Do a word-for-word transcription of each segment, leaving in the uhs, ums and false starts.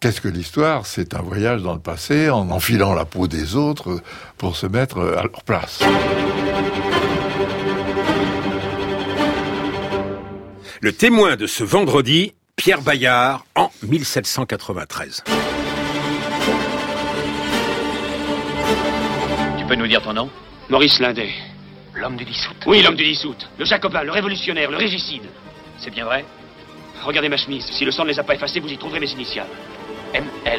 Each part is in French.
Qu'est-ce que l'histoire ? C'est un voyage dans le passé, en enfilant la peau des autres pour se mettre à leur place. Le témoin de ce vendredi, Pierre Bayard, en mille sept cent quatre-vingt-treize. Tu peux nous dire ton nom ? Maurice Lindet. L'homme du dissoute. Oui, l'homme du dissoute. Le jacobin, le révolutionnaire, le régicide. C'est bien vrai ? Regardez ma chemise. Si le sang ne les a pas effacés, vous y trouverez mes initiales. M L.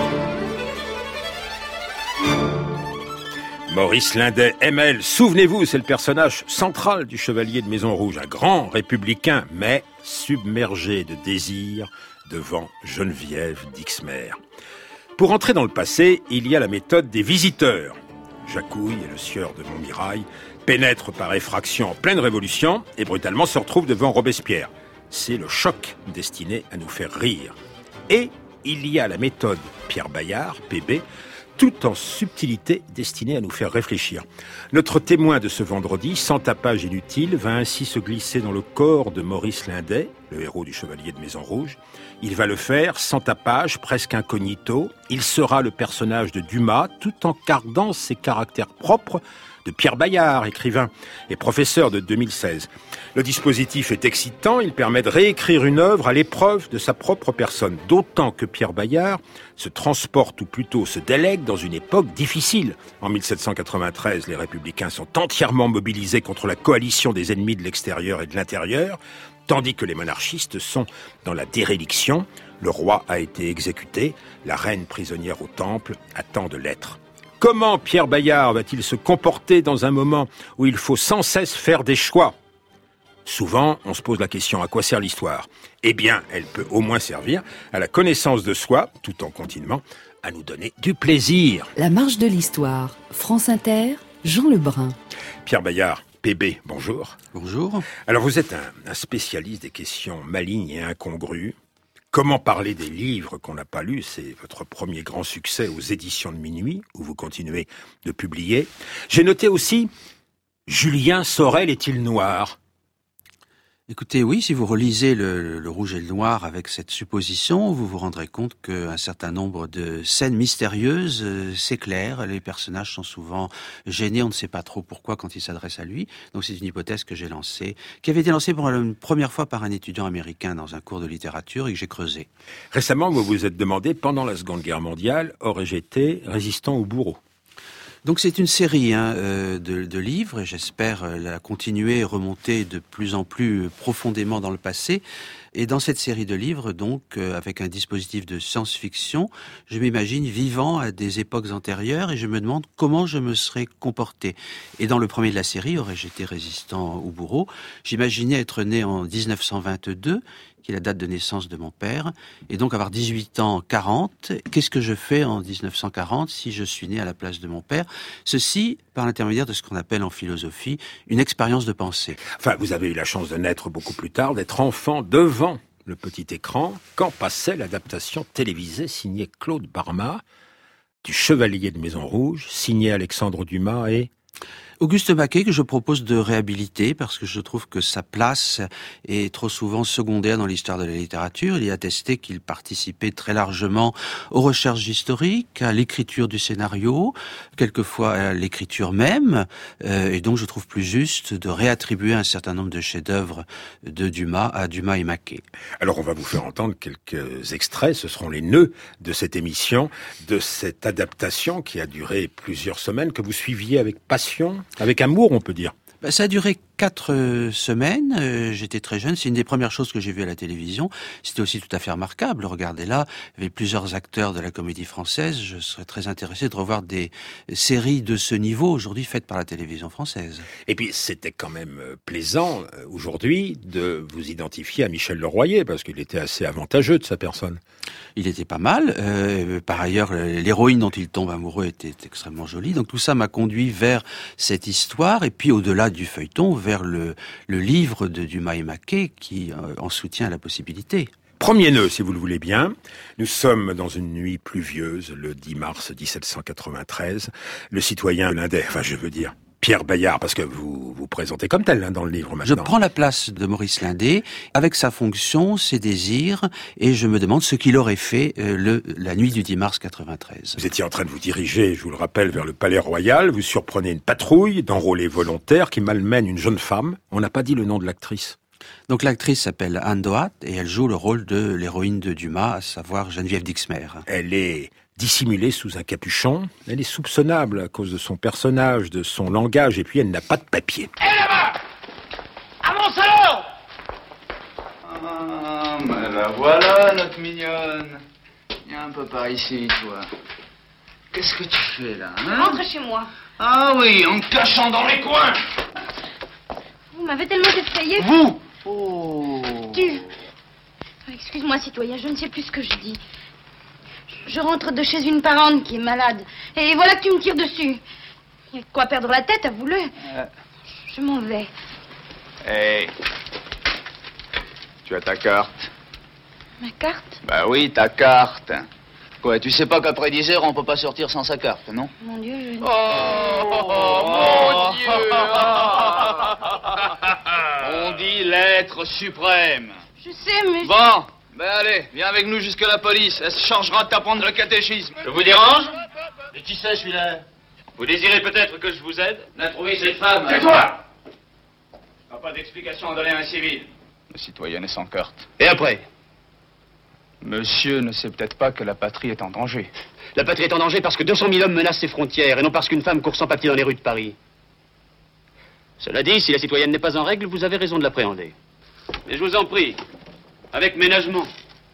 Maurice Lindet, M L, souvenez-vous, c'est le personnage central du Chevalier de Maison Rouge, un grand républicain, mais submergé de désir devant Geneviève d'Ixmer. Pour entrer dans le passé, il y a la méthode des visiteurs. Jacouille et le sieur de Montmirail pénètrent par effraction en pleine révolution et brutalement se retrouvent devant Robespierre. C'est le choc destiné à nous faire rire. Et il y a la méthode Pierre Bayard, P B, tout en subtilité destinée à nous faire réfléchir. Notre témoin de ce vendredi, sans tapage inutile, va ainsi se glisser dans le corps de Maurice Lindet, le héros du Chevalier de Maison Rouge. Il va le faire sans tapage, presque incognito. Il sera le personnage de Dumas, tout en gardant ses caractères propres de Pierre Bayard, écrivain et professeur de deux mille seize. Le dispositif est excitant, il permet de réécrire une œuvre à l'épreuve de sa propre personne, d'autant que Pierre Bayard se transporte, ou plutôt se délègue, dans une époque difficile. En mille sept cent quatre-vingt-treize, les Républicains sont entièrement mobilisés contre la coalition des ennemis de l'extérieur et de l'intérieur, tandis que les monarchistes sont dans la déréliction. Le roi a été exécuté, la reine prisonnière au temple attend de l'être. Comment Pierre Bayard va-t-il se comporter dans un moment où il faut sans cesse faire des choix ? Souvent, on se pose la question, à quoi sert l'histoire ? Eh bien, elle peut au moins servir à la connaissance de soi, tout en continuant à nous donner du plaisir. La marche de l'histoire, France Inter, Jean Lebrun. Pierre Bayard, P B, bonjour. Bonjour. Alors, vous êtes un, un spécialiste des questions malignes et incongrues. Comment parler des livres qu'on n'a pas lus ? C'est votre premier grand succès aux éditions de Minuit, où vous continuez de publier. J'ai noté aussi « Julien Sorel est-il noir ?» Écoutez, oui, si vous relisez le, le Rouge et le Noir avec cette supposition, vous vous rendrez compte qu'un certain nombre de scènes mystérieuses euh, s'éclairent. Les personnages sont souvent gênés, on ne sait pas trop pourquoi quand ils s'adressent à lui. Donc c'est une hypothèse que j'ai lancée, qui avait été lancée pour la première fois par un étudiant américain dans un cours de littérature et que j'ai creusé. Récemment, vous vous êtes demandé, pendant la Seconde Guerre mondiale, aurais-je été résistant au bourreau ? Donc c'est une série hein, euh, de, de livres et j'espère euh, la continuer et remonter de plus en plus profondément dans le passé. Et dans cette série de livres, donc, euh, avec un dispositif de science-fiction, je m'imagine vivant à des époques antérieures et je me demande comment je me serais comporté. Et dans le premier de la série, aurais-je été résistant au bourreau, j'imaginais être né en dix-neuf cent vingt-deux, qui est la date de naissance de mon père, et donc avoir dix-huit ans quarante. Qu'est-ce que je fais en dix-neuf cent quarante si je suis né à la place de mon père ? Ceci par l'intermédiaire de ce qu'on appelle en philosophie une expérience de pensée. Enfin, vous avez eu la chance de naître beaucoup plus tard, d'être enfant devant le petit écran, quand passait l'adaptation télévisée signée Claude Barma du Chevalier de Maison Rouge, signé Alexandre Dumas et... Auguste Maquet, que je propose de réhabiliter parce que je trouve que sa place est trop souvent secondaire dans l'histoire de la littérature. Il est attesté qu'il participait très largement aux recherches historiques, à l'écriture du scénario, quelquefois à l'écriture même, euh, et donc je trouve plus juste de réattribuer un certain nombre de chefs-d'œuvre de Dumas à Dumas et Maquet. Alors on va vous faire entendre quelques extraits, ce seront les nœuds de cette émission, de cette adaptation qui a duré plusieurs semaines, que vous suiviez avec passion. Avec amour, on peut dire. Ben, ça a duré quatre euh, semaines. Euh, j'étais très jeune. C'est une des premières choses que j'ai vues à la télévision. C'était aussi tout à fait remarquable. Regardez là, il y avait plusieurs acteurs de la comédie française. Je serais très intéressé de revoir des séries de ce niveau aujourd'hui faites par la télévision française. Et puis, c'était quand même plaisant euh, aujourd'hui de vous identifier à Michel Leroyer parce qu'il était assez avantageux de sa personne. Il était pas mal. Euh, par ailleurs, l'héroïne dont il tombe amoureux était extrêmement jolie. Donc tout ça m'a conduit vers cette histoire et puis au-delà du feuilleton, vers le, le livre de Dumas et Maquet qui euh, en soutient la possibilité. Premier nœud, si vous le voulez bien. Nous sommes dans une nuit pluvieuse, le dix mars dix-sept cent quatre-vingt-treize. Le citoyen Lindet, enfin je veux dire, Pierre Bayard, parce que vous vous présentez comme tel hein, dans le livre maintenant. Je prends la place de Maurice Lindet, avec sa fonction, ses désirs, et je me demande ce qu'il aurait fait euh, le, la nuit du dix mars quatre-vingt-treize. Vous étiez en train de vous diriger, je vous le rappelle, vers le Palais Royal. Vous surprenez une patrouille d'enrôlés volontaires qui malmène une jeune femme. On n'a pas dit le nom de l'actrice. Donc l'actrice s'appelle Anne Doat et elle joue le rôle de l'héroïne de Dumas, à savoir Geneviève Dixmer. Elle est dissimulée sous un capuchon. Elle est soupçonnable à cause de son personnage, de son langage, et puis elle n'a pas de papier. Hé là-bas! À mon salon! Ah, mais la voilà, notre mignonne. Viens un peu par ici, toi. Qu'est-ce que tu fais, là, hein? Rentre chez moi. Ah oui, en te cachant dans les coins. Vous m'avez tellement effrayé. Vous? Oh. Tu... Excuse-moi, citoyen, je ne sais plus ce que je dis. Je rentre de chez une parente qui est malade. Et voilà que tu me tires dessus. Il y a de quoi perdre la tête, avoue-le. Euh... Je m'en vais. Hé. Hey. Tu as ta carte? Ma carte? Bah oui, ta carte. Quoi, tu sais pas qu'après dix heures, on peut pas sortir sans sa carte, non? Mon Dieu, je... Oh, oh, oh mon Dieu. On dit l'être suprême. Je sais, mais... Bon, ben allez, viens avec nous jusqu'à la police. Elle se chargera de t'apprendre le catéchisme. Je vous dérange? Et qui c'est, celui-là? Vous désirez peut-être que je vous aide? On a trouvé cette femme. Tais-toi! Pas d'explication à donner à un civil. Le citoyen est sans carte. Et après? Monsieur ne sait peut-être pas que la patrie est en danger. La patrie est en danger parce que deux cent mille hommes menacent ses frontières et non parce qu'une femme court sans papier dans les rues de Paris. Cela dit, si la citoyenne n'est pas en règle, vous avez raison de l'appréhender. Mais je vous en prie, avec ménagement.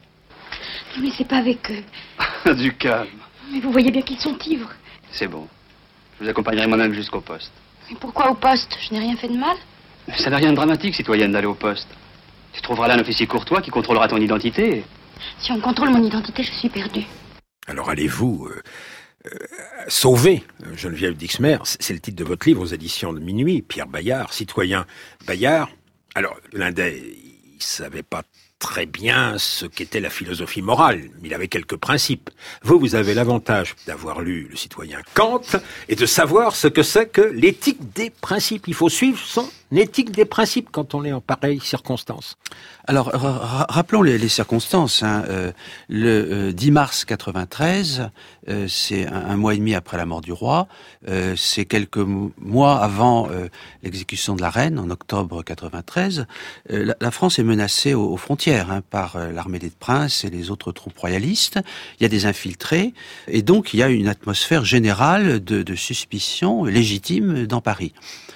Non, mais c'est pas avec eux. Du calme. Mais vous voyez bien qu'ils sont ivres. C'est bon. Je vous accompagnerai moi-même jusqu'au poste. Mais pourquoi au poste? Je n'ai rien fait de mal. Ça n'a rien de dramatique, citoyenne, d'aller au poste. Tu trouveras là un officier courtois qui contrôlera ton identité. Si on contrôle mon identité, je suis perdue. Alors allez-vous euh, euh, sauver Geneviève Dixmer? C'est le titre de votre livre aux éditions de Minuit. Pierre Bayard, citoyen Bayard. Alors, Lindet, il savait pas très bien ce qu'était la philosophie morale, mais il avait quelques principes. Vous, vous avez l'avantage d'avoir lu le citoyen Kant et de savoir ce que c'est que l'éthique des principes. Il faut suivre son éthique des principes quand on est en pareille circonstance. Alors, ra- rappelons les, les circonstances. Hein. Euh, le euh, dix mars quatre-vingt-treize, euh, c'est un, un mois et demi après la mort du roi. Euh, c'est quelques m- mois avant euh, l'exécution de la reine, en octobre quatre-vingt-treize. Euh, la, la France est menacée aux, aux frontières hein, par euh, l'armée des princes et les autres troupes royalistes. Il y a des infiltrés, et donc il y a une atmosphère générale de, de suspicion légitime dans Paris.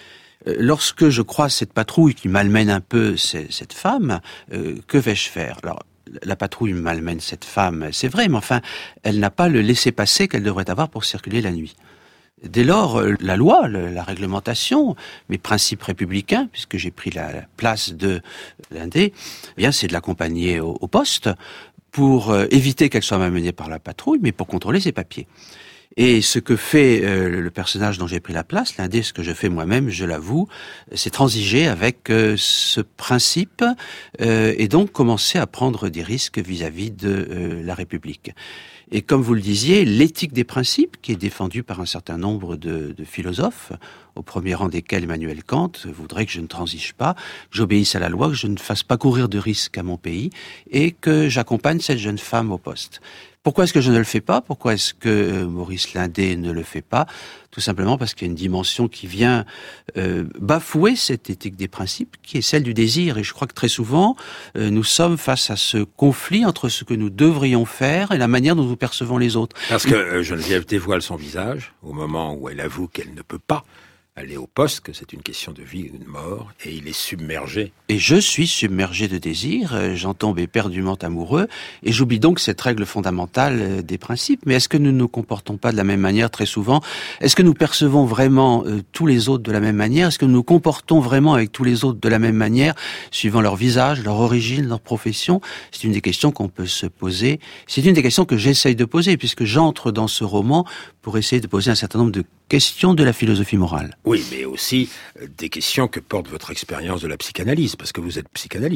Lorsque je croise cette patrouille qui malmène un peu cette femme, euh, que vais-je faire? Alors, la patrouille malmène cette femme, c'est vrai, mais enfin, elle n'a pas le laissez-passer qu'elle devrait avoir pour circuler la nuit. Dès lors, la loi, la réglementation, mes principes républicains, puisque j'ai pris la place de Lindet, eh bien, c'est de l'accompagner au, au poste pour éviter qu'elle soit malmenée par la patrouille, mais pour contrôler ses papiers. Et ce que fait euh, le personnage dont j'ai pris la place, Lindet, ce que je fais moi-même, je l'avoue, c'est transiger avec euh, ce principe euh, et donc commencer à prendre des risques vis-à-vis de euh, la République. Et comme vous le disiez, l'éthique des principes, qui est défendue par un certain nombre de, de philosophes, au premier rang desquels Emmanuel Kant, voudrait que je ne transige pas, que j'obéisse à la loi, que je ne fasse pas courir de risques à mon pays et que j'accompagne cette jeune femme au poste. Pourquoi est-ce que je ne le fais pas? Pourquoi est-ce que Maurice Lindet ne le fait pas? Tout simplement parce qu'il y a une dimension qui vient euh, bafouer cette éthique des principes, qui est celle du désir. Et je crois que très souvent, euh, nous sommes face à ce conflit entre ce que nous devrions faire et la manière dont nous percevons les autres. Parce que euh, Geneviève dévoile son visage au moment où elle avoue qu'elle ne peut pas aller au poste, que c'est une question de vie ou de mort, et il est submergé. Et je suis submergé de désir, euh, j'en tombe éperdument amoureux, et j'oublie donc cette règle fondamentale euh, des principes. Mais est-ce que nous ne nous comportons pas de la même manière très souvent? Est-ce que nous percevons vraiment euh, tous les autres de la même manière? Est-ce que nous nous comportons vraiment avec tous les autres de la même manière, suivant leur visage, leur origine, leur profession? C'est une des questions qu'on peut se poser. C'est une des questions que j'essaye de poser, puisque j'entre dans ce roman pour essayer de poser un certain nombre de questions de la philosophie morale. Oui, mais aussi euh, des questions que porte votre expérience de la psychanalyse, parce que vous êtes psychanalyste.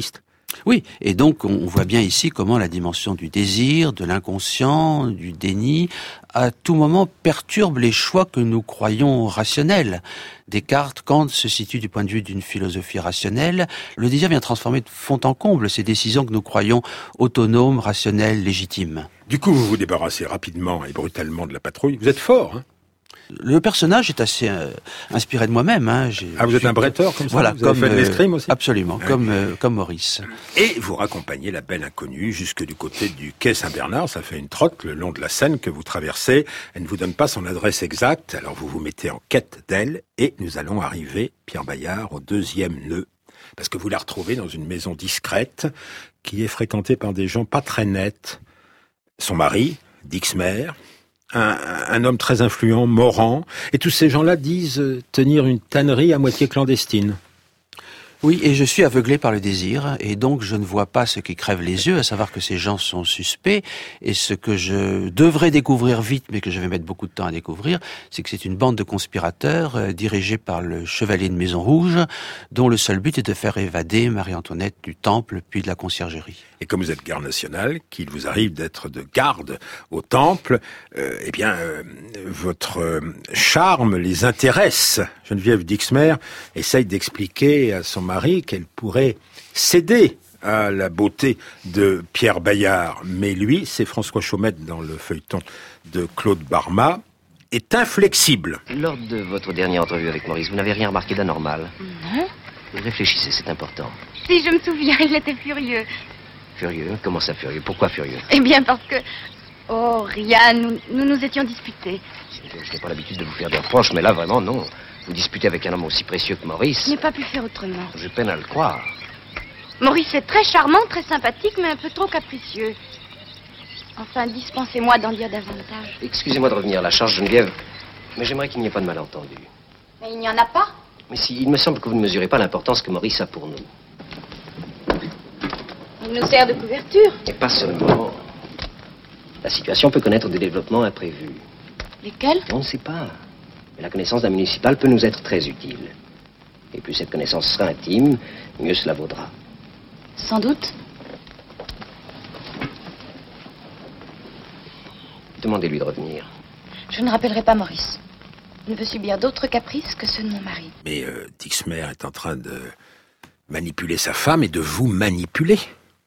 Oui, et donc on voit bien ici comment la dimension du désir, de l'inconscient, du déni, à tout moment perturbe les choix que nous croyons rationnels. Descartes, Kant se situent du point de vue d'une philosophie rationnelle. Le désir vient transformer de fond en comble ces décisions que nous croyons autonomes, rationnelles, légitimes. Du coup, vous vous débarrassez rapidement et brutalement de la patrouille. Vous êtes fort, hein? Le personnage est assez euh, inspiré de moi-même. Hein. J'ai, ah, vous êtes un bretteur comme ça? Voilà, vous comme, avez fait de l'escrime aussi? Absolument, ah, comme, oui. euh, comme Maurice. Et vous raccompagnez la belle inconnue jusque du côté du quai Saint-Bernard. Ça fait une trotte le long de la Seine que vous traversez. Elle ne vous donne pas son adresse exacte, alors vous vous mettez en quête d'elle. Et nous allons arriver, Pierre Bayard, au deuxième nœud. Parce que vous la retrouvez dans une maison discrète qui est fréquentée par des gens pas très nets. Son mari, Dixmer, Un, un homme très influent, Morand, et tous ces gens-là disent tenir une tannerie à moitié clandestine. Oui, et je suis aveuglé par le désir, et donc je ne vois pas ce qui crève les yeux, à savoir que ces gens sont suspects, et ce que je devrais découvrir vite, mais que je vais mettre beaucoup de temps à découvrir, c'est que c'est une bande de conspirateurs euh, dirigée par le chevalier de Maison Rouge, dont le seul but est de faire évader Marie-Antoinette du Temple, puis de la conciergerie. Et comme vous êtes garde nationale, qu'il vous arrive d'être de garde au Temple, euh, eh bien, euh, votre euh, charme les intéresse. Geneviève Dixmer essaye d'expliquer à son mari qu'elle pourrait céder à la beauté de Pierre Bayard. Mais lui, c'est François Chaumette dans le feuilleton de Claude Barma, est inflexible. Lors de votre dernière entrevue avec Maurice, vous n'avez rien remarqué d'anormal? Non. Réfléchissez, c'est important. Si, je me souviens, il était furieux. Furieux? Comment ça, furieux? Pourquoi furieux? Eh bien, parce que... Oh, rien, nous nous, nous étions disputés. Je, je n'ai pas l'habitude de vous faire des reproches, mais là, vraiment, non. Vous disputez avec un homme aussi précieux que Maurice. Je n'ai pas pu faire autrement. Je peine à le croire. Maurice est très charmant, très sympathique, mais un peu trop capricieux. Enfin, dispensez-moi d'en dire davantage. Excusez-moi de revenir à la charge, Geneviève, mais j'aimerais qu'il n'y ait pas de malentendu. Mais il n'y en a pas. Mais si, il me semble que vous ne mesurez pas l'importance que Maurice a pour nous. Il nous sert de couverture. Et pas seulement. La situation peut connaître des développements imprévus. Lesquels? On ne sait pas. Mais la connaissance d'un municipal peut nous être très utile. Et plus cette connaissance sera intime, mieux cela vaudra. Sans doute. Demandez-lui de revenir. Je ne rappellerai pas Maurice. Je ne peux subir d'autres caprices que ceux de mon mari. Mais euh, Dixmer est en train de manipuler sa femme et de vous manipuler.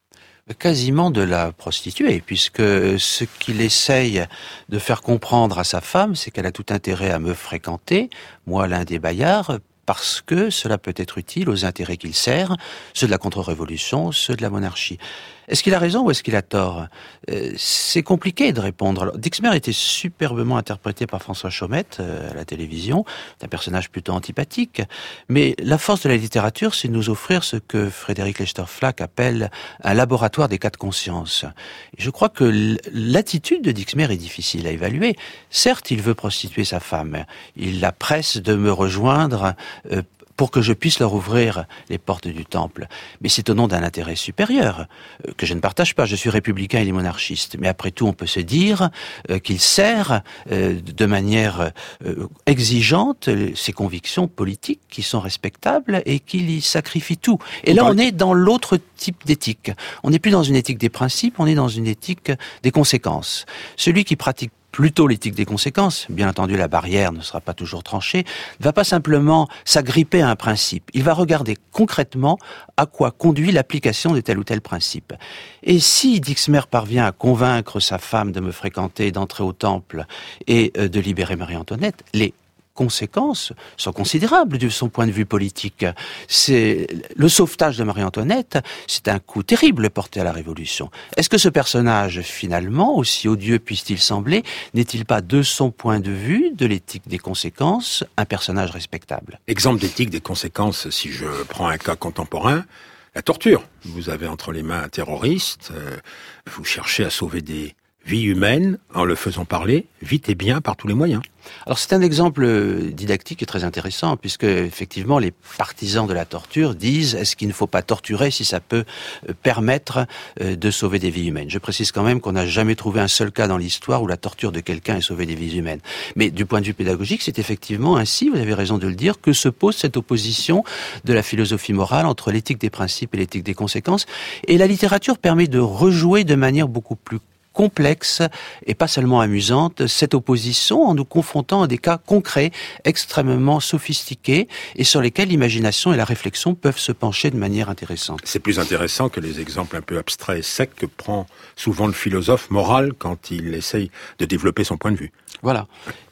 Quasiment de la prostituer, puisque ce qu'il essaye de faire comprendre à sa femme, c'est qu'elle a tout intérêt à me fréquenter, moi l'un des Bayard, parce que cela peut être utile aux intérêts qu'il sert, ceux de la contre-révolution, ceux de la monarchie. Est-ce qu'il a raison ou est-ce qu'il a tort? euh, C'est compliqué de répondre. Alors, Dixmer était superbement interprété par François Chaumette euh, à la télévision. C'est un personnage plutôt antipathique. Mais la force de la littérature, c'est de nous offrir ce que Frédéric Lester-Flack appelle un laboratoire des cas de conscience. Et je crois que l'attitude de Dixmer est difficile à évaluer. Certes, il veut prostituer sa femme. Il la presse de me rejoindre euh, pour que je puisse leur ouvrir les portes du Temple. Mais c'est au nom d'un intérêt supérieur, euh, que je ne partage pas. Je suis républicain et il est monarchiste. Mais après tout, on peut se dire euh, qu'il sert euh, de manière euh, exigeante euh, ses convictions politiques qui sont respectables et qu'il y sacrifie tout. Et là, on est dans l'autre type d'éthique. On n'est plus dans une éthique des principes, on est dans une éthique des conséquences. Celui qui pratique plutôt l'éthique des conséquences, bien entendu la barrière ne sera pas toujours tranchée, ne va pas simplement s'agripper à un principe. Il va regarder concrètement à quoi conduit l'application de tel ou tel principe. Et si Dixmer parvient à convaincre sa femme de me fréquenter, d'entrer au Temple et de libérer Marie-Antoinette, les conséquences sont considérables de son point de vue politique. C'est le sauvetage de Marie-Antoinette, c'est un coup terrible porté à la Révolution. Est-ce que ce personnage, finalement, aussi odieux puisse-t-il sembler, n'est-il pas, de son point de vue, de l'éthique des conséquences, un personnage respectable? Exemple d'éthique des conséquences, si je prends un cas contemporain, la torture. Vous avez entre les mains un terroriste, euh, vous cherchez à sauver des vie humaine en le faisant parler vite et bien par tous les moyens. Alors c'est un exemple didactique et très intéressant, puisque effectivement les partisans de la torture disent est-ce qu'il ne faut pas torturer si ça peut permettre de sauver des vies humaines. Je précise quand même qu'on n'a jamais trouvé un seul cas dans l'histoire où la torture de quelqu'un ait sauvé des vies humaines. Mais du point de vue pédagogique, c'est effectivement ainsi, vous avez raison de le dire, que se pose cette opposition de la philosophie morale entre l'éthique des principes et l'éthique des conséquences. Et la littérature permet de rejouer de manière beaucoup plus complexe et pas seulement amusante cette opposition en nous confrontant à des cas concrets extrêmement sophistiqués et sur lesquels l'imagination et la réflexion peuvent se pencher de manière intéressante. C'est plus intéressant que les exemples un peu abstraits et secs que prend souvent le philosophe moral quand il essaye de développer son point de vue. Voilà.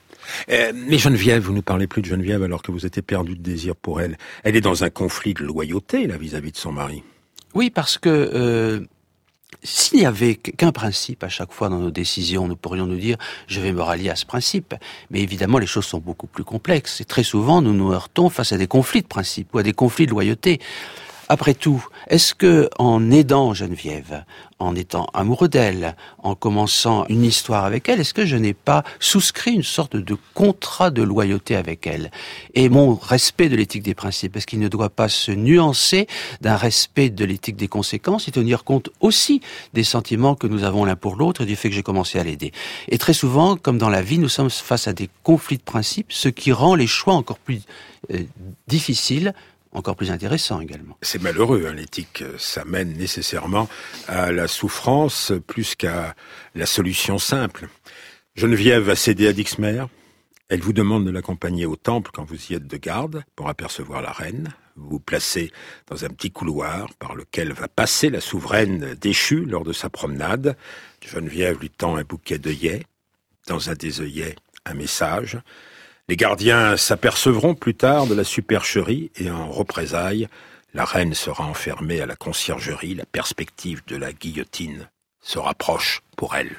Euh, mais Geneviève, vous ne parlez plus de Geneviève alors que vous étiez perdu de désir pour elle. Elle est dans un conflit de loyauté là vis-à-vis de son mari. Oui, parce que euh, s'il n'y avait qu'un principe à chaque fois dans nos décisions, nous pourrions nous dire « je vais me rallier à ce principe ». Mais évidemment, les choses sont beaucoup plus complexes. Et très souvent, nous nous heurtons face à des conflits de principes ou à des conflits de loyauté. Après tout, est-ce que en aidant Geneviève, en étant amoureux d'elle, en commençant une histoire avec elle, est-ce que je n'ai pas souscrit une sorte de contrat de loyauté avec elle? Et mon respect de l'éthique des principes, est-ce qu'il ne doit pas se nuancer d'un respect de l'éthique des conséquences et tenir compte aussi des sentiments que nous avons l'un pour l'autre et du fait que j'ai commencé à l'aider? Et très souvent, comme dans la vie, nous sommes face à des conflits de principes, ce qui rend les choix encore plus euh, difficiles, encore plus intéressant également. C'est malheureux, hein, l'éthique, ça mène nécessairement à la souffrance plus qu'à la solution simple. Geneviève va céder à Dixmer, elle vous demande de l'accompagner au temple quand vous y êtes de garde pour apercevoir la reine. Vous vous placez dans un petit couloir par lequel va passer la souveraine déchue lors de sa promenade. Geneviève lui tend un bouquet d'œillets, dans un des œillets, un message. Les gardiens s'apercevront plus tard de la supercherie et en représailles, la reine sera enfermée à la conciergerie. La perspective de la guillotine se rapproche pour elle.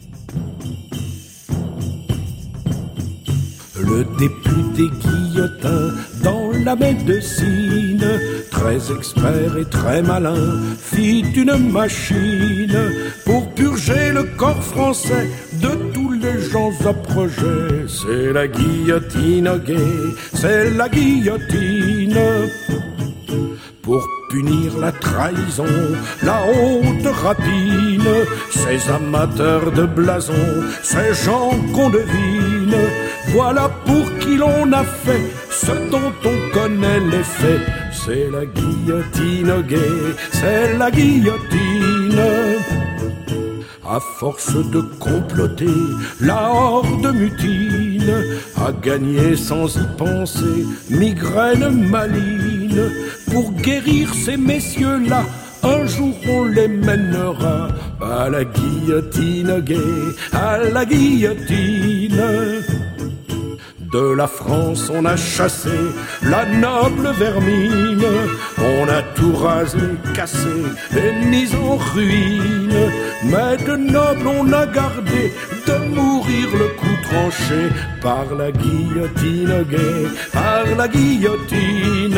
Le député Guillotin dans la médecine, très expert et très malin, fit une machine pour purger le corps français de tous les gens à projet. C'est la guillotine gay, c'est la guillotine. Pour punir la trahison, la haute rapine, ces amateurs de blason, ces gens qu'on devine, voilà pour qui l'on a fait ce dont on connaît les faits. C'est la guillotine gay, c'est la guillotine. À force de comploter, la horde mutine, a gagné sans y penser, migraine maligne. Pour guérir ces messieurs-là, un jour on les mènera à la guillotine gay, à la guillotine. De la France on a chassé la noble vermine, on a tout rasé, cassé et mis en ruine. Mais de noble on a gardé de mourir le coup tranché par la guillotine gay, par la guillotine.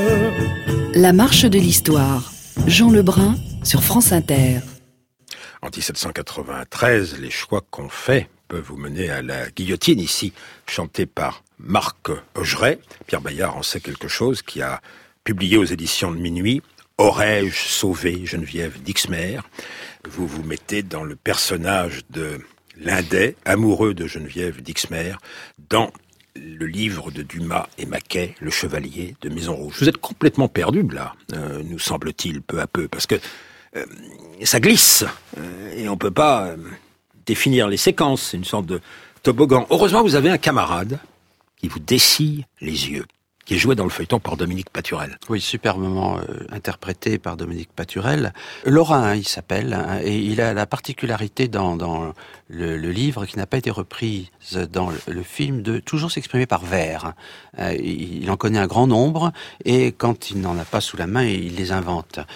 La marche de l'histoire. Jean Lebrun sur France Inter. En dix-sept cent quatre-vingt-treize, les choix qu'on fait peuvent vous mener à la guillotine, ici chanté par Marc Augeret. Pierre Bayard en sait quelque chose, qui a publié aux éditions de Minuit « Aurais-je sauvé Geneviève Dixmer ?» Vous vous mettez dans le personnage de Lindet, amoureux de Geneviève Dixmer, dans le livre de Dumas et Maquet, Le Chevalier de Maison Rouge. Vous êtes complètement perdu là, euh, nous semble-t-il, peu à peu, parce que euh, ça glisse, euh, et on peut pas euh, définir les séquences, c'est une sorte de toboggan. Heureusement, vous avez un camarade qui vous dessille les yeux, qui est joué dans le feuilleton par Dominique Paturel. Oui, superbement euh, interprété par Dominique Paturel. Lorrain, hein, il s'appelle, hein, et il a la particularité dans, dans le, le livre qui n'a pas été reprise dans le, le film de toujours s'exprimer par vers. Euh, il, il en connaît un grand nombre, et quand il n'en a pas sous la main, il les invente.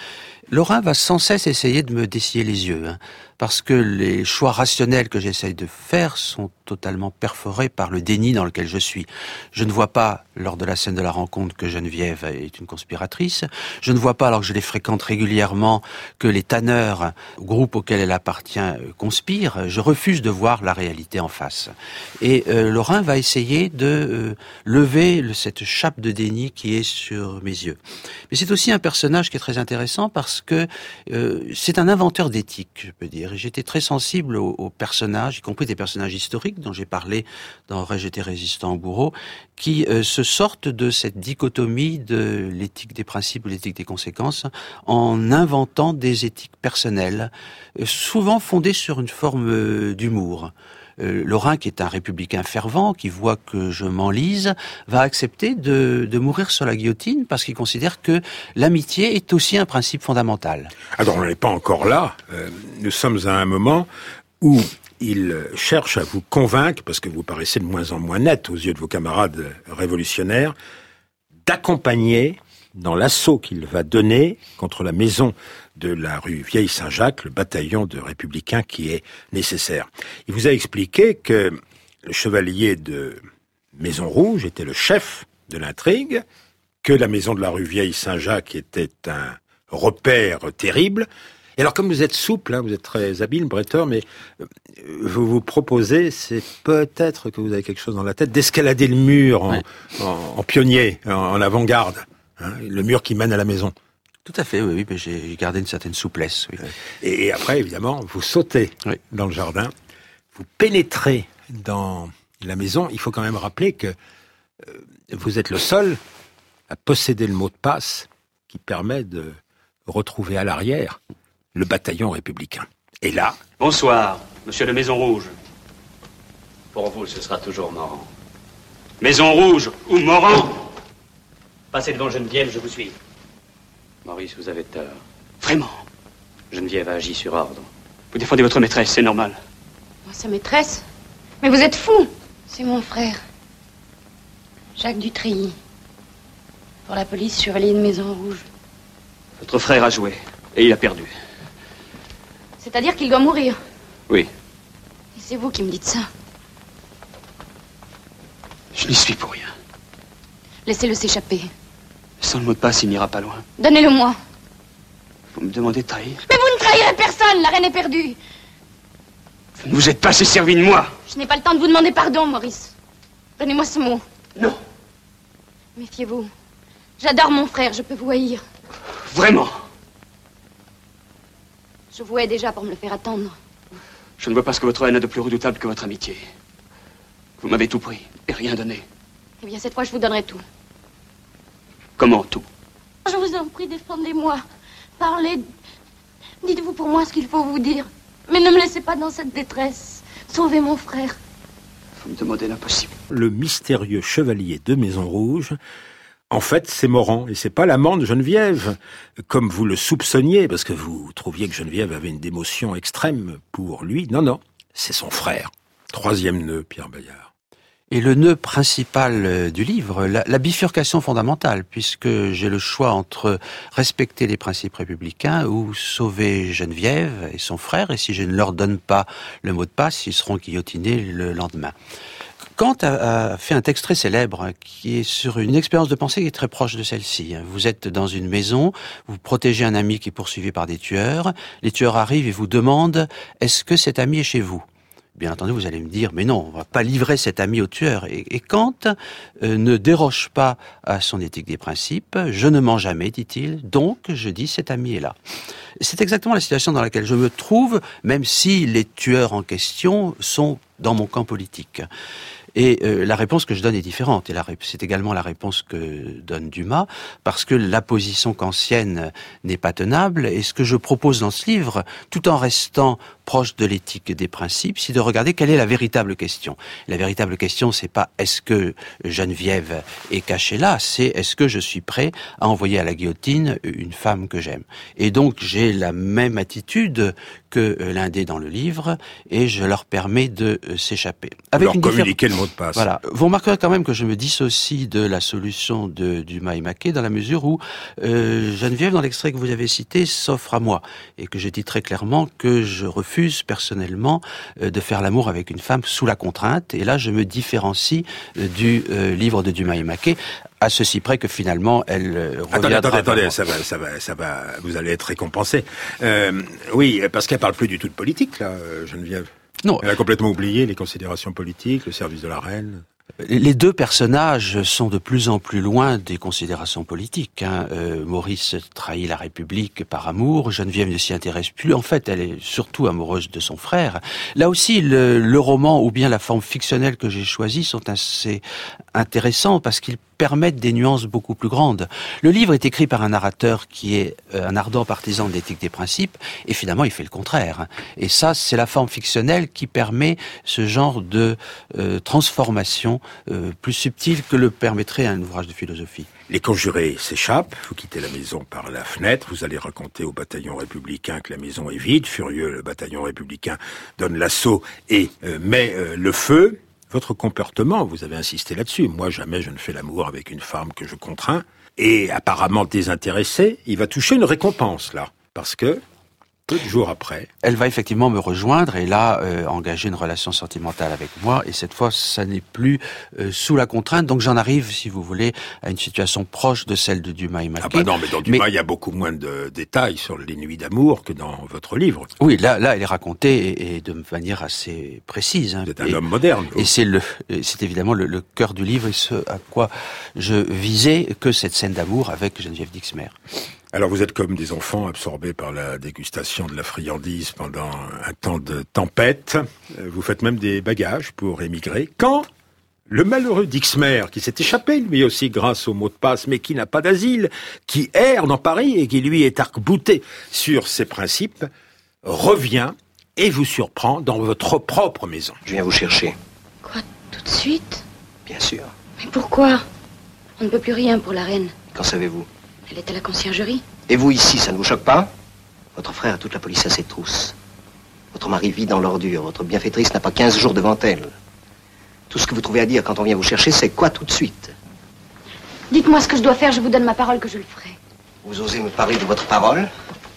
Lorrain va sans cesse essayer de me dessiller les yeux, hein, parce que les choix rationnels que j'essaye de faire sont totalement perforés par le déni dans lequel je suis. Je ne vois pas, lors de la scène de la rencontre, que Geneviève est une conspiratrice. Je ne vois pas, alors que je les fréquente régulièrement, que les tanneurs, groupe auquel elle appartient, conspirent. Je refuse de voir la réalité en face. Et euh, Lorrain va essayer de euh, lever le, cette chape de déni qui est sur mes yeux. Mais c'est aussi un personnage qui est très intéressant parce que euh, c'est un inventeur d'éthique, je peux dire. Et j'étais très sensible aux, aux personnages, y compris des personnages historiques dont j'ai parlé dans « J'étais résistant au bourreau », qui euh, se sortent de cette dichotomie de l'éthique des principes ou l'éthique des conséquences en inventant des éthiques personnelles, euh, souvent fondées sur une forme euh, d'humour. Euh, Lorrain, qui est un républicain fervent, qui voit que je m'enlise, va accepter de, de mourir sur la guillotine parce qu'il considère que l'amitié est aussi un principe fondamental. Alors, on n'est pas encore là. Euh, nous sommes à un moment où il cherche à vous convaincre, parce que vous paraissez de moins en moins net aux yeux de vos camarades révolutionnaires, d'accompagner dans l'assaut qu'il va donner contre la maison de la rue Vieille-Saint-Jacques, le bataillon de républicains qui est nécessaire. Il vous a expliqué que le chevalier de Maison Rouge était le chef de l'intrigue, que la maison de la rue Vieille-Saint-Jacques était un repère terrible. Et alors, comme vous êtes souple, hein, vous êtes très habile, Bretteur, mais vous vous proposez, c'est peut-être que vous avez quelque chose dans la tête, d'escalader le mur en, ouais. en, en pionnier, en, en avant-garde, hein, le mur qui mène à la maison. Tout à fait, oui, oui, mais j'ai gardé une certaine souplesse. Oui. Et, et après, évidemment, vous sautez oui. dans le jardin, vous pénétrez dans la maison. Il faut quand même rappeler que euh, vous êtes le seul à posséder le mot de passe qui permet de retrouver à l'arrière le bataillon républicain. Et là... Bonsoir, monsieur de Maison Rouge. Pour vous, ce sera toujours Morand. Maison Rouge ou Morand? Passez devant Geneviève, je vous suis. Maurice, vous avez tort. Vraiment? Geneviève a agi sur ordre. Vous défendez votre maîtresse, c'est normal. Moi, sa maîtresse? Mais vous êtes fou! C'est mon frère. Jacques Dutreillis. Pour la police, chevalier de Maison Rouge. Votre frère a joué, et il a perdu. C'est-à-dire qu'il doit mourir? Oui. Et c'est vous qui me dites ça? Je n'y suis pour rien. Laissez-le s'échapper. Sans le mot de passe, il n'ira pas loin. Donnez-le-moi. Vous me demandez de trahir? Mais vous ne trahirez personne, la reine est perdue. Vous ne vous êtes pas assez servi de moi. Je n'ai pas le temps de vous demander pardon, Maurice. Donnez-moi ce mot. Non. Méfiez-vous. J'adore mon frère, je peux vous haïr. Vraiment? Je vous hais déjà pour me le faire attendre. Je ne vois pas ce que votre haine a de plus redoutable que votre amitié. Vous m'avez tout pris et rien donné. Eh bien, cette fois, je vous donnerai tout. Comment tout? Je vous en prie, défendez-moi. Parlez. Dites-vous pour moi ce qu'il faut vous dire. Mais ne me laissez pas dans cette détresse. Sauvez mon frère. Vous me demandez l'impossible. Le mystérieux chevalier de Maison Rouge, en fait, c'est Morand, et c'est pas l'amant de Geneviève, comme vous le soupçonniez, parce que vous trouviez que Geneviève avait une dévotion extrême pour lui. Non, non, c'est son frère. Troisième nœud, Pierre Bayard. Et le nœud principal du livre, la, la bifurcation fondamentale, puisque j'ai le choix entre respecter les principes républicains ou sauver Geneviève et son frère, et si je ne leur donne pas le mot de passe, ils seront guillotinés le lendemain. Kant a, a fait un texte très célèbre qui est sur une expérience de pensée qui est très proche de celle-ci. Vous êtes dans une maison, vous protégez un ami qui est poursuivi par des tueurs, les tueurs arrivent et vous demandent « Est-ce que cet ami est chez vous ?» Bien entendu, vous allez me dire, mais non, on va pas livrer cet ami au tueur. Et, et Kant euh, ne déroge pas à son éthique des principes. Je ne mens jamais, dit-il, donc je dis cet ami est là. C'est exactement la situation dans laquelle je me trouve, même si les tueurs en question sont dans mon camp politique. Et euh, la réponse que je donne est différente. Et la, c'est également la réponse que donne Dumas, parce que la position kantienne n'est pas tenable. Et ce que je propose dans ce livre, tout en restant proche de l'éthique et des principes, c'est de regarder quelle est la véritable question. La véritable question, c'est pas est-ce que Geneviève est cachée là, c'est est-ce que je suis prêt à envoyer à la guillotine une femme que j'aime. Et donc j'ai la même attitude que l'un des dans le livre, et je leur permets de euh, s'échapper. Avec leur communiquer diffé- le mot de passe. Voilà. Vous remarquerez quand même que je me dissocie de la solution de Dumas et Maquet, dans la mesure où euh, Geneviève, dans l'extrait que vous avez cité, s'offre à moi, et que je dis très clairement que je refuse personnellement euh, de faire l'amour avec une femme sous la contrainte, et là je me différencie euh, du euh, livre de Dumas et Maquet, à ceci près que finalement elle euh, reviendra. Attendez, attendez, attendez, ça va, ça va, ça va, vous allez être récompensé. Euh, oui, parce qu'elle parle plus du tout de politique, là, Geneviève. Non. Elle a complètement oublié les considérations politiques, le service de la reine. Les deux personnages sont de plus en plus loin des considérations politiques. Hein. Euh, Maurice trahit la République par amour, Geneviève ne s'y intéresse plus. En fait, elle est surtout amoureuse de son frère. Là aussi, le, le roman ou bien la forme fictionnelle que j'ai choisie sont assez intéressants parce qu'ils permettent des nuances beaucoup plus grandes. Le livre est écrit par un narrateur qui est un ardent partisan de l'éthique des principes, et finalement il fait le contraire. Et ça, c'est la forme fictionnelle qui permet ce genre de euh, transformation euh, plus subtile que le permettrait un ouvrage de philosophie. Les conjurés s'échappent, vous quittez la maison par la fenêtre, vous allez raconter au bataillon républicain que la maison est vide. Furieux, le bataillon républicain donne l'assaut et euh, met euh, le feu. Votre comportement, vous avez insisté là-dessus. Moi, jamais je ne fais l'amour avec une femme que je contrains. Et apparemment désintéressé, il va toucher une récompense, là. Parce que, peu de jours après... Elle va effectivement me rejoindre et là, euh, engager une relation sentimentale avec moi. Et cette fois, ça n'est plus euh, sous la contrainte. Donc j'en arrive, si vous voulez, à une situation proche de celle de Dumas et Maquet. Ah bah non, mais dans Dumas, mais... il y a beaucoup moins de détails sur les nuits d'amour que dans votre livre. Oui, là, là, elle est racontée et, et de manière assez précise. Hein. Vous êtes un et, homme moderne. Vous. Et c'est le, c'est évidemment le, le cœur du livre et ce à quoi je visais que cette scène d'amour avec Geneviève d'Ixmer. Alors vous êtes comme des enfants absorbés par la dégustation de la friandise pendant un temps de tempête. Vous faites même des bagages pour émigrer. Quand le malheureux d'Ixmer, qui s'est échappé lui aussi grâce au mot de passe, mais qui n'a pas d'asile, qui erre dans Paris et qui lui est arc-bouté sur ses principes, revient et vous surprend dans votre propre maison. Je viens vous chercher. Quoi, tout de suite? Bien sûr. Mais pourquoi? On ne peut plus rien pour la reine. Qu'en savez-vous? Elle est à la conciergerie. Et vous ici, ça ne vous choque pas? Votre frère a toute la police à ses trousses. Votre mari vit dans l'ordure. Votre bienfaitrice n'a pas quinze jours devant elle. Tout ce que vous trouvez à dire quand on vient vous chercher, c'est quoi tout de suite? Dites-moi ce que je dois faire, je vous donne ma parole que je le ferai. Vous osez me parler de votre parole?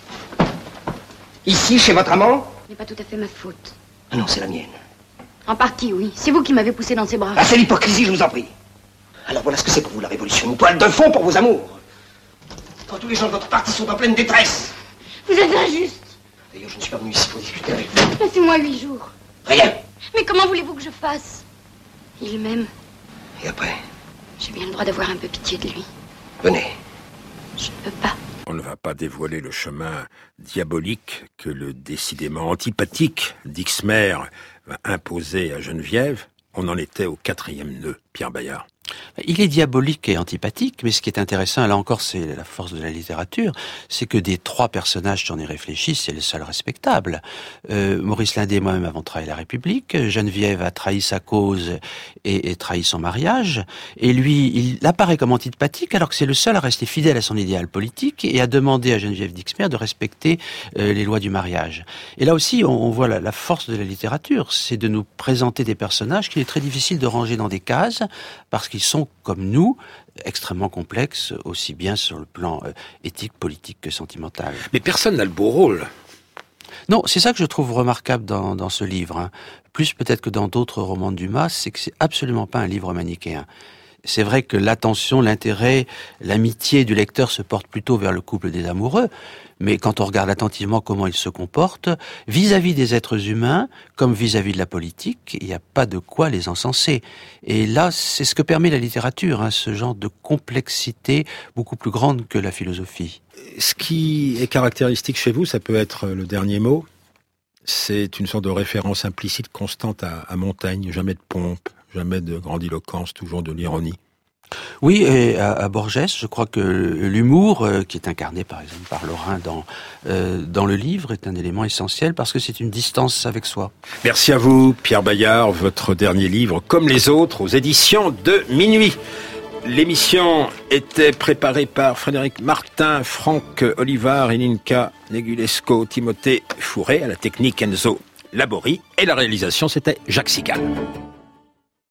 Ici, chez votre amant? Ce n'est pas tout à fait ma faute. Ah non, c'est la mienne. En partie, oui. C'est vous qui m'avez poussé dans ses bras. Ah, c'est l'hypocrisie, je vous en prie. Alors voilà ce que c'est pour vous, la révolution. Une toile de fond pour vos amours. Quand tous les gens de votre parti sont en pleine détresse. Vous êtes injuste. D'ailleurs, je ne suis pas venu ici pour discuter avec vous. Laissez-moi huit jours. Rien. Mais comment voulez-vous que je fasse? Il m'aime. Et après? J'ai bien le droit d'avoir un peu pitié de lui. Venez. Je ne peux pas. On ne va pas dévoiler le chemin diabolique que le décidément antipathique d'Ixmer va imposer à Geneviève. On en était au quatrième nœud, Pierre Bayard. Il est diabolique et antipathique, mais ce qui est intéressant, là encore, c'est la force de la littérature, c'est que des trois personnages, j'en ai réfléchi, c'est le seul respectable. Euh, Maurice Lindet et moi-même avons trahi la République, Geneviève a trahi sa cause et, et trahi son mariage, et lui, il apparaît comme antipathique, alors que c'est le seul à rester fidèle à son idéal politique et à demander à Geneviève d'Ixmer de respecter euh, les lois du mariage. Et là aussi, on, on voit la, la force de la littérature, c'est de nous présenter des personnages qu'il est très difficile de ranger dans des cases, parce qu'ils sont, comme nous, extrêmement complexes, aussi bien sur le plan euh, éthique, politique que sentimental. Mais personne n'a le beau rôle. Non, c'est ça que je trouve remarquable dans, dans ce livre. Hein. Plus peut-être que dans d'autres romans de Dumas, c'est que c'est absolument pas un livre manichéen. C'est vrai que l'attention, l'intérêt, l'amitié du lecteur se porte plutôt vers le couple des amoureux, mais quand on regarde attentivement comment ils se comportent, vis-à-vis des êtres humains, comme vis-à-vis de la politique, il n'y a pas de quoi les encenser. Et là, c'est ce que permet la littérature, hein, ce genre de complexité beaucoup plus grande que la philosophie. Ce qui est caractéristique chez vous, ça peut être le dernier mot, c'est une sorte de référence implicite constante à, à Montaigne, jamais de pompe, jamais de grandiloquence, toujours de l'ironie. Oui, et à, à Borges, je crois que l'humour, euh, qui est incarné par exemple par Lorrain dans euh, dans le livre, est un élément essentiel parce que c'est une distance avec soi. Merci à vous, Pierre Bayard. Votre dernier livre, comme les autres, aux éditions de Minuit. L'émission était préparée par Frédéric Martin, Franck Olivard, Eninka Negulesco, Timothée Fourré, à la technique Enzo Labori, et la réalisation c'était Jacques Sigal.